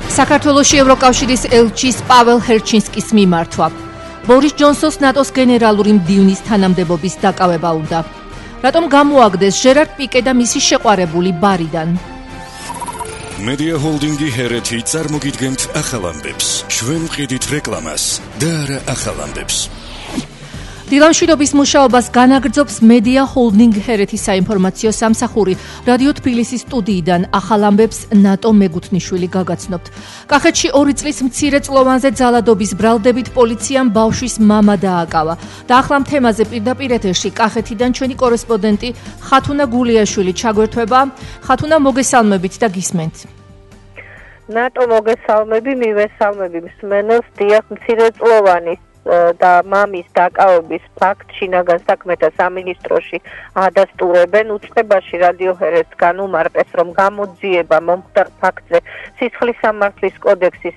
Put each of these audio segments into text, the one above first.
საქართველოში ევროკავშირის ელჩის პაվել ჰერჩინსკის მიმართვა. ბორის ჯონსონს ნატოს გენერალური მდივნის თანამდებობის დაკავება უნდა. რატომ გამოაგდეს ჟერარ პიკე და მისი შეყვარებული ბარიდან? მედია ჰოლდინგი ჰერეთი წარმოგიდგენთ ახალ ამბებს. ჩვენ ვყიდით რეკლამას და არა ახალ ამბებს. დილამშვიდობის მუშაობას განაგრძობს მედია ჰოლდინგ ჰერეთის საინფორმაციო სამსახური. რადიო თბილისის სტუდიიდან ახალ ამბებს ნატო მეგუთნიშვილი გაგაცნობთ. კახეთში 2 წლის მცირეწლოვანზე ძალადობის ბრალდებით პოლიციამ ბავშვის მამა დააკავა. და ახლა ამ თემაზე პირდაპირ ეთერში კახეთიდან ჩვენი კორესპონდენტი ხათუნა გულიაშვილი ჩაგვერთვება. ხათუნა, მოგესალმებით და გისმენთ. ნატო მოგესალმები, მივესალმები მსმენელს. დიახ, მცირეწლოვანის და მამის დაკავების ფაქტ შინაგან საქმეთა სამინისტროში ადასტურებენ. უწყებაში რადიო ჰერეთს განუმარტეს, რომ გამოძიება მომხდარ ფაქტზე სისხლის სამართლის კოდექსის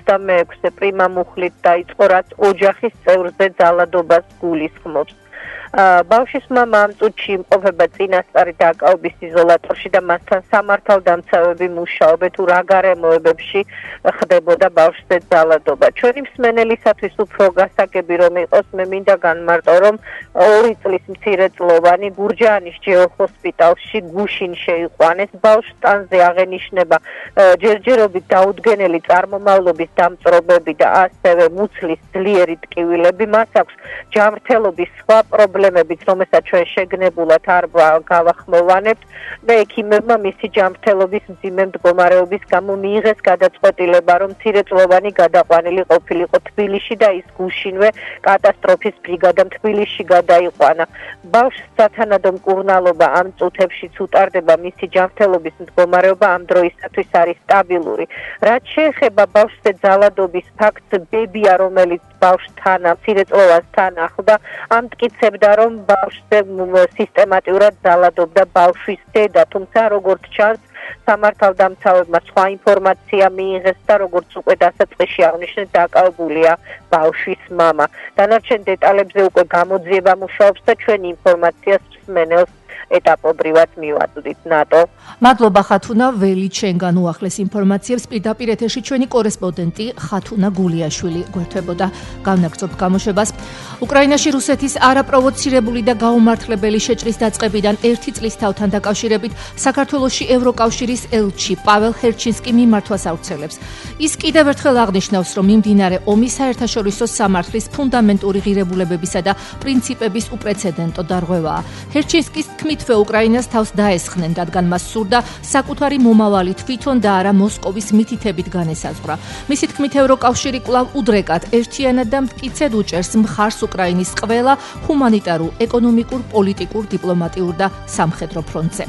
126 პრიმა მუხლით დაიწყო, რაც ოჯახის წევრზე ძალადობას გულისხმობს. ბავშვის მამა ამ წუთში იმყოფება წინასწარი დაკავების იზოლატორში და მასთან სამართალდამცავები მუშაობენ, თუ რა გარემოებებში ხდებოდა ბავშვზე ძალადობა. ჩვენი მსმენელისათვის უფრო გასაგები რომ იყოს, მე მინდა განმარტო, რომ 2 წლის მცირეწლოვანი გურჯაანის ჯეოჰოსპიტალში გუშინ შეიყვანეს. ბავშვს ტანზე აღენიშნება ჯერჯერობით დაუდგენელი წარმომავლობის დამწრობები და ასევე მუცლის ძლიერი ტკივილები. მას აქვს ჯანმრთელობის სხვა პრობლემებიც, რომელსაც ჩვენ შეგნებულად არ გავახმოვანებთ და ექიმებმა მისი ჯანმრთელობის მძიმე მდგომარეობის გამო მიიღეს გადაწყვეტილება, რომ მცირეწლოვანი გადაყვანილი ყოფილიყო თბილისში და ის გუშინვე კატასტროფის ბრიგადამ თბილისში გადაიყვანა. ბავშვს სათანადო მკურნალობა ამ წუთებშიც უტარდება, მისი ჯანმრთელობის მდგომარეობა ამ დროისათვის არის სტაბილური. რაც შეეხება ბავშვზე ძალადობის ფაქტს, ბებია, რომელიც ბავშვთან, მცირეწლოვანთან ახლდა, ამტკიცებდა, რომ ბავშვზე სისტემატურად ძალადობდა ბავშვის დედა, თუმცა როგორც ჩანს, სამართალდამცავებმა სხვა ინფორმაცია მიიღეს და როგორც უკვე დასაწყისში აღნიშნეთ, დაკავებულია ბავშვის მამა. დანარჩენ დეტალებზე უკვე გამოძიება მუშაობს და ჩვენი ინფორმაციას მსმენელს ეტაპობრივად მივაწვდით. ნატო. მადლობა ხათუნა, ველი ჩვენგან უახლეს ინფორმაციებს პირდაპირ ეთერში ჩვენი კორესპონდენტი ხათუნა გულიაშვილი გვერდებოდა. განაგრძობ გამოშვებას. უკრაინაში რუსეთის არაპროვოცირებული და გაუმართლებელი შეჭრის დაწყებიდან 1 წლის თავთან დაკავშირებით საქართველოში ევროკავშირის ელჩი პაվել ჰერჩინსკი მიმართვას ავრცელებს. ის კიდევ ერთხელ აღნიშნავს, რომ მიმდინარე ომი საერთაშორისო სამართლის ფუნდამენტური ღირებულებებისა და პრინციპების უპრეცედენტო დარღვევაა. ჰერჩინსკის თქმითვე უკრაინას თავს დაესხნენ, რადგან მას სურდა საკუთარი მომავალი თვითონ და არა მოსკოვის მითითებით განესაზღვრა. მისი თქმით, ევროკავშირი კვლავ უდრეკად, ერთიანად და მტკიცედ უჭერს მხარს უკრაინის ყველა ჰუმანიტარულ, ეკონომიკურ, პოლიტიკურ, დიპლომატიურ და სამხედრო ფრონტზე.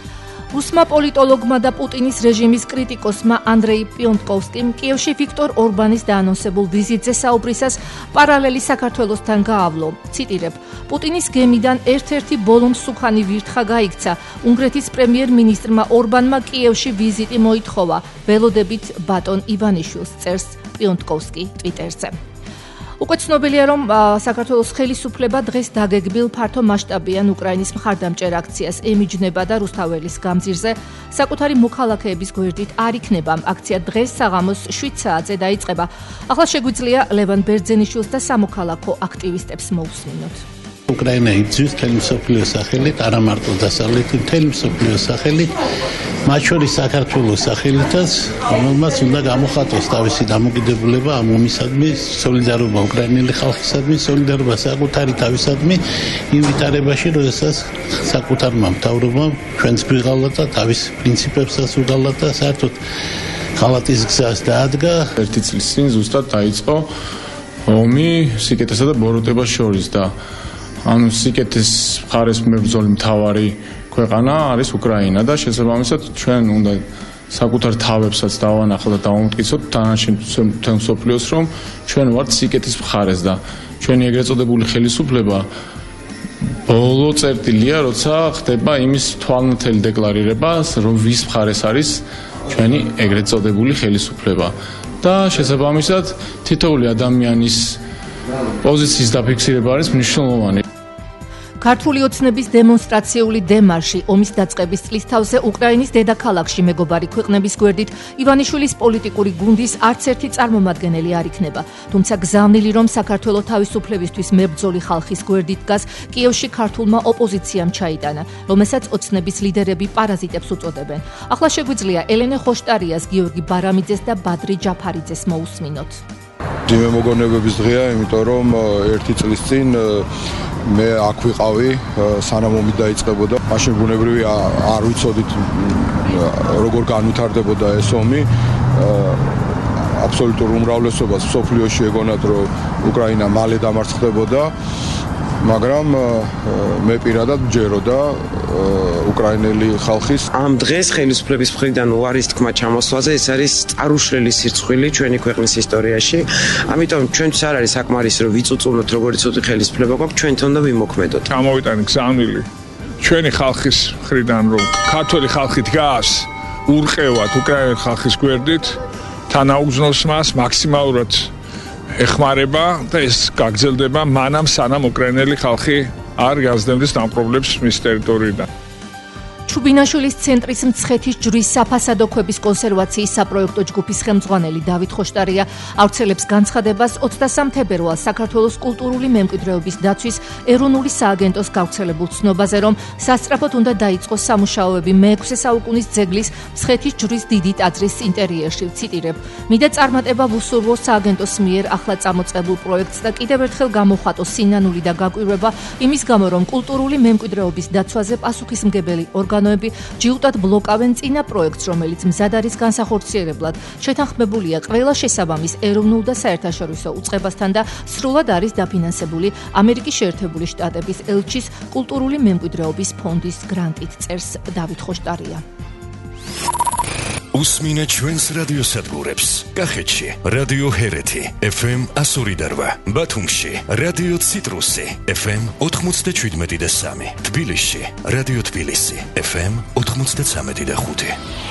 რუსმა პოლიტოლოგმა და პუტინის რეჟიმის კრიტიკოსმა ანდრეი პიონტკოვსკიმ კიევში ვიქტორ ორბანის დაანონსებულ ვიზიტზე საუბრისას პარალელი საქართველოსთან გაავლო. ციტირებ: პუტინის გემიდან ერთ-ერთი ბოლო მსუქანი ვირთხა გაიქცა. უნგრეთის პრემიერ-მინისტრმა ორბანმა კიევში ვიზიტი მოითხოვა. ველოდებით ბატონ ივანიშვილს, წერს პიონტკოვსკი ტვიტერზე. უკვე ცნობილია, რომ საქართველოს ხელისუფლება დღეს დაგეგმილ ფართო მასშტაბიან უკრაინის მხარდამჭერ აქციას ემიჯნება და რუსთაველის გამზირზე საკუთარი მოქალაქეების გვერდით არ იქნება. ამ აქცია დღეს საღამოს 7 საათზე დაიწყება. ახლა შეგვიძლია ლევან ბერძენიშვილს და სამოქალაქო აქტივისტებს მოусმინოთ. უკრაინა იბრძვის მთელი მსოფლიოს სახელით, არა მარტო დასავლეთის, მთელი მსოფლიოს სახელით, მათ შორის საქართველოს სახელითაც, რომელმაც უნდა გამოხატოს თავისი დამოკიდებულება ამ ომისადმი, სოლიდარობა უკრაინელი ხალხისადმი, სოლიდარობა საკუთარი თავისადმი იმ ვითარებაში, როდესაც საკუთარმა მთავრობამ ჩვენც გვიღალატა, თავის პრინციპებსაც უღალატა, საერთოდ ხალატის გზას დაადგა. 1 წლის წინ ზუსტად დაიწყო ომი სიკეთესა და ბოროტებას შორის და ანუ სიკეთის მხარეს მებრძოლი მთავარი ქვეყანა არის უკრაინა და შესაბამისად ჩვენ უნდა საკუთარ თავებსაც დავანახოთ და დავამტკიცოთ თანაშემ მსოფლიოს, რომ ჩვენ ვართ სიკეთის მხარეს და ჩვენი ეგრეთ წოდებული ხელისუფლება ბოლო წერტილია, როცა ხდება იმის თვალნათელი დეკლარირება, რომ ვის მხარეს არის ჩვენი ეგრეთ წოდებული ხელისუფლება და შესაბამისად თითოეული ადამიანის პოზიციის დაფიქსირება არის მნიშვნელოვანი. ქართული ოცნების დემონსტრაციული დემარში ომის დაწყების წლის თავზე უკრაინის დედაქალაქში მეგობარი ქვეყნების გვერდით ივანიშვილის პოლიტიკური გუნდის არც ერთი წარმომადგენელი არ იქნება. თუმცა გზავნილი რომ საქართველოს თავისუფლებისთვის მებრძოლი ხალხის გვერდით დგას, კიევში ქართულმა ოპოზიციამ ჩაიტანა, რომელსაც ოცნების ლიდერები პარაზიტებს უწოდებენ. ახლა შეგვიძლია ელენე ხოშტარიას, გიორგი ბარამიძეს და ბადრი ჯაფარიძეს მოусმინოთ. ძიმე მოგონებების დღეა, იმიტომ რომ ერთი წლის წინ მე აქ ვიყავი, სანამ ომი დაიწყებოდა. მაშინ ბუნებრივი არ ვიცოდით როგორ განვითარდებოდა ეს ომი. აბსოლუტურ უმრავლესობას სოფლიოში ეგონათ, რომ უკრაინა მალე დამარცხდებოდა, მაგრამ მე პირადად ვჯეროდა უკრაინელი ხალხის ამ დღეს ხელისუფლების მხრიდან უარის თქმა ჩამოსვლაზე ეს არის წარუშლელი სირცხვილი ჩვენი ქვეყნის ისტორიაში. ამიტომ ჩვენც არ არის საკმარისი რომ ვიწუწუნოთ როგორი ცუდი ხელისუფლება გვაქვს, ჩვენთან უნდა ვიმოქმედოთ. გამოვიტანე გზავნილი ჩვენი ხალხის მხრიდან რომ ქართული ხალხი დგას ურყევად უკრაინელი ხალხის გვერდით, თანაუგზნოს მას მაქსიმალურად ეხმარება და ეს გაგრძელდება მანამ სანამ უკრაინელი ხალხი არ გაზრდებს ამ პრობლემებს მის ტერიტორიიდან. ჩუბინაშვილის ცენტრის მცხეთის ჯვრის საფასადო ქვების კონსერვაციის საპროექტო ჯგუფის ხელმძღვანელი დავით ხოშტარია ავრცელებს განცხადებას 23 თებერვალს საქართველოს კულტურული მემკვიდრეობის დაცვის ეროვნული სააგენტოს გავრცელებულ ცნობაზე, რომ სასწრაფოდ უნდა დაიწყოს სამუშაოები მე-6 საუკუნის ძეგლის მცხეთის ჯვრის დიდი ტაძრის ინტერიერში. ვციტირებ: "მიდა წარმატება ვუსურვო სააგენტოს მიერ ახლა წამოწყებულ პროექტს და კიდევ ერთხელ გამოხატოს სინანული და გაკვირვება იმის გამო, რომ კულტურული მემკვიდრეობის დაცვაზე პასუხისმგებელი ჯიუტად ბლოკავენ წინა პროექტს, რომელიც მზად არის განსახორციელებლად შეთანხმებულია ყველა შესაბამის ეროვნულ და საერთაშორისო უწყებასთან და სრულად არის დაფინანსებული ამერიკის შეერთებული შტატების ელჩის კულტურული მემკვიდრეობის ფონდის გრანტით", წერს დავით ხოშტარია. უსმინეთ ჩვენს რადიოსადგურებს. კახეთში რადიო ჰერეთი FM 102.8, ბათუმში რადიო ციტრუსი FM 97.3, თბილისში რადიო თბილისი FM 93.5.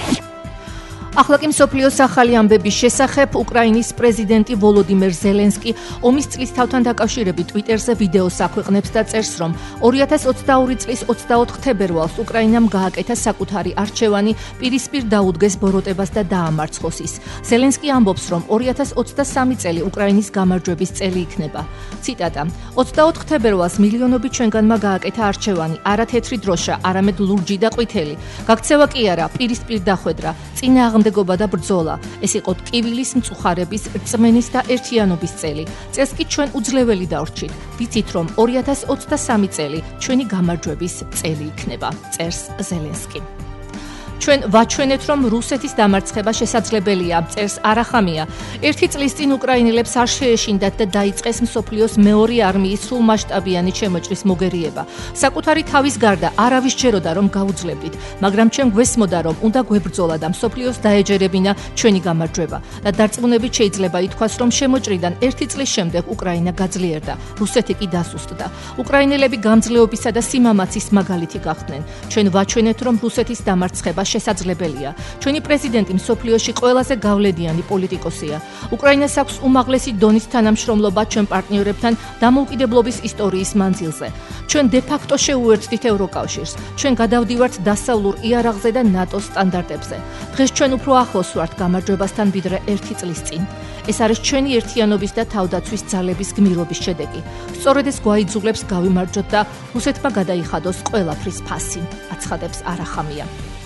ახლა კი მსოფლიოს ახალი ამბების შესახებ. უკრაინის პრეზიდენტი ვოლოდიმერ ზელენსკი ომის წლისთავთან დაკავშირებით ტვიტერზე ვიდეოს აქვეყნებს და წერს, რომ 2022 წლის 24 თებერვალს უკრაინამ გააკეთა საკუთარი არჩევანი, პირისპირ დაუდგეს ბოროტებას და დაამარცხოს ის. ზელენსკი ამბობს, რომ 2023 წელი უკრაინის გამარჯვების წელი იქნება. ციტატა: "24 თებერვალს მილიონობით ჩვენგანმა გააკეთა არჩევანი, არა თეთრი დროშა, არამედ ლურჯი და ყვითელი. გაქცევა კი არა, პირისპირ დახვედრა, წინააღმდეგობა და ბრძოლა. ეს იყო ტკივილის, მწუხარების, რწმენის და ერთიანობის წელი. წელს კი ჩვენ უძლეველი დავრჩით. ვიცით, რომ 2023 წელი ჩვენი გამარჯვების წელი იქნება", წერს ზელენსკი. ჩვენ ვაჩვენეთ, რომ რუსეთის დამარცხება შესაძლებელია, წერს არახამია. ერთი წლის წინ უკრაინელებს არ შეეშინდათ და დაიწყეს მსოფლიოს მეორე არმიის სრულმასშტაბიანი შემოჭრის მოგერიება. საკუთარი თავის გარდა არავის ჯეროდა, რომ გაუძლებდით, მაგრამ ჩვენ გვესმოდა, რომ უნდა გვებრძოლა და მსოფლიოს დაეჯერებინა ჩვენი გამარჯვება. და დარწმუნებით შეიძლება ითქვას, რომ შემოჭრიდან ერთი წლის შემდეგ უკრაინა გაძლიერდა, რუსეთი კი დასუსტდა. უკრაინელები გამძლეობისა და სიმამაცის მაგალითი გახდნენ. ჩვენ ვაჩვენეთ, რომ რუსეთის დამარცხება შესაძლებელია. ჩვენი პრეზიდენტი მსოფლიოში ყველაზე გავლედიანი პოლიტიკოსია. უკრაინას აქვს უმაღლესი დონის თანამშრომლობა ჩვენ პარტნიორებთან დამოუკიდებლობის ისტორიის მანძილზე. ჩვენ დე-ფაქტო შეუერთდით ევროკავშირს. ჩვენ გადავდივართ დასავლურ იარაღზე და ნატოს სტანდარტებზე. დღეს ჩვენ უფრო ახლოს ვართ გამარჯვებასთან, ვიდრე ერთი წლის წინ. ეს არის ჩვენი ერთიანობის და თავდაცვის ძალების გმირობის შედეგი. სწორედ ეს გვაიძულებს გავიმარჯვოთ და რუსეთმა გადაიხადოს ყველაფრის ფასი, აცხადებს არახამია.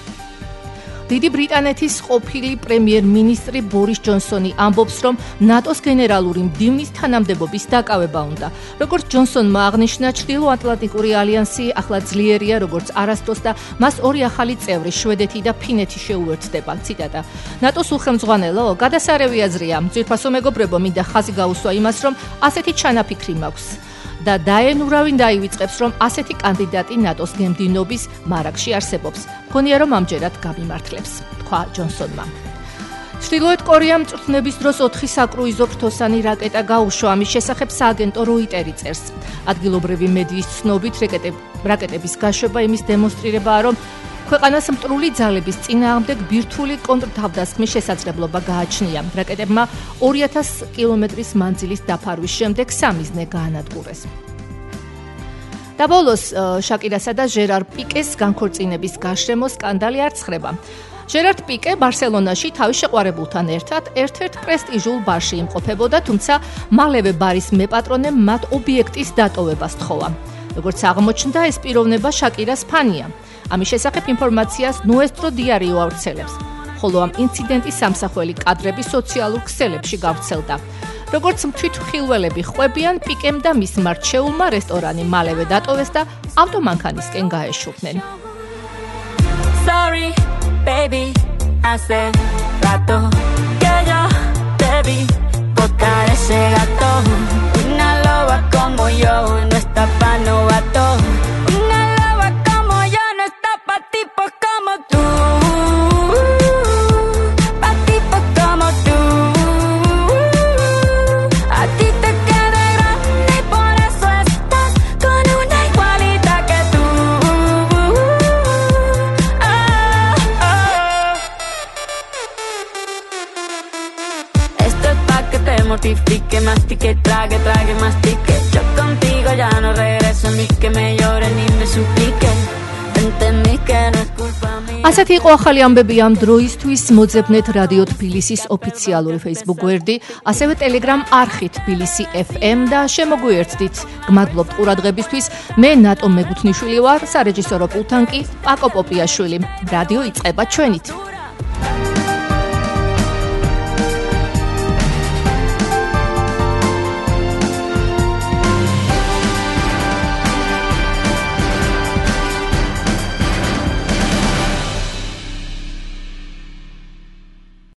დიდი ბრიტანეთის ყოფილი პრემიერ-მინისტრი ბორის ჯონსონი ამბობს, რომ ნატოს გენერალური მდივნის თანამდებობის დაკავება უნდა. როგორც ჯონსონმა აღნიშნა, ჩრდილოატლანტიკური ალიანსი ახლა ძლიერია, როგორც არასდროს და მას ორი ახალი წევრი, შვედეთი და ფინეთი შეუერთდება. ციტატა: "ნატოს უხელმძღვანელო, გადასარევი აზრია, ძვირფასო მეგობრებო, მინდა ხაზი გაუსვა იმას, რომ ასეთი ჩანაფიქრი მაქვს და დაენურავინ დაივიწყებს, რომ ასეთი კანდიდატი ნატოს გემდინობის მარაგში არსებობს. მგონია, რომ ამჯერად გამიმართლებს", თქვა ჯონსონმა. ჩრდილოეთ კორეამ მწვრთნების დროს 4 საკრუიზო ფრთოსანი რაკეტა გაუშვა. ამის შესახებ სააგენტო როიტერი წერს. ადგილობრივი მედიის ცნობით, რაკეტების გაშვება იმის დემონსტრირებაა, რომ ქვეყანას მტრული ძალების წინააღმდეგ ბირთვული კონტრთავდასხმის შესაძლებლობა გააჩნია. რაკეტებმა 2000 კილომეტრის მანძილის დაფარვის შემდეგ სამიზნე გაანადგურეს. და ბოლოს შაკირასა და ჟერარ პიკეს განქორწინების გარშემო სკანდალი არ ცხრება. ჟერარ პიკე ბარსელონაში თავის შეყვარებულთან ერთად ერთ-ერთ პრესტიჟულ ბარში იმყოფებოდა, თუმცა მალევე ბარის მეპატრონემ მათ ობიექტის დატოვებას თხოვა. როგორც აღმოჩნდა, ეს პიროვნება შაკირას ფანია. ამის შესახებ ინფორმაციას Nuestro Diario ავრცელებს. ხოლო ამ ინციდენტის სამსახველი კადრები სოციალურ ქსელებში გავრცელდა. როგორც თვითმხილველები ხვებიან, პიკემ და მის მარჩეულმა რესტორანი მალევე დატოვეს და ავტომანქანისკენ გაეშურნენ. Sorry, baby, hace rato que yo te vi tocar ese gato. Una loba como yo no está pa' novato. Una loba como yo no está pa' tipos como tú. Pa' tipos como tú. A ti te queda grande y por eso estás con una igualita que tú. Esto es pa' que te mortifique, mastique, trague, trague, mastique. Yo contigo ya no regreso, ni que me llore, ni me suplique. Entendí que no es culpa mía. ასეთი იყო ახალი ამბები ამ დროისთვის. მოძებნეთ რადიო თბილისის ოფიციალური Facebook გვერდი, ასევე Telegram არხი თბილისი FM და შემოგვიერთდით. გმადლობთ ყურადღებისთვის. მე ნატო მეგუთნიშვილი ვარ, სარეჟისორო პულტან კი პაკო პოპიაშვილი. რადიო იწყება ჩვენით.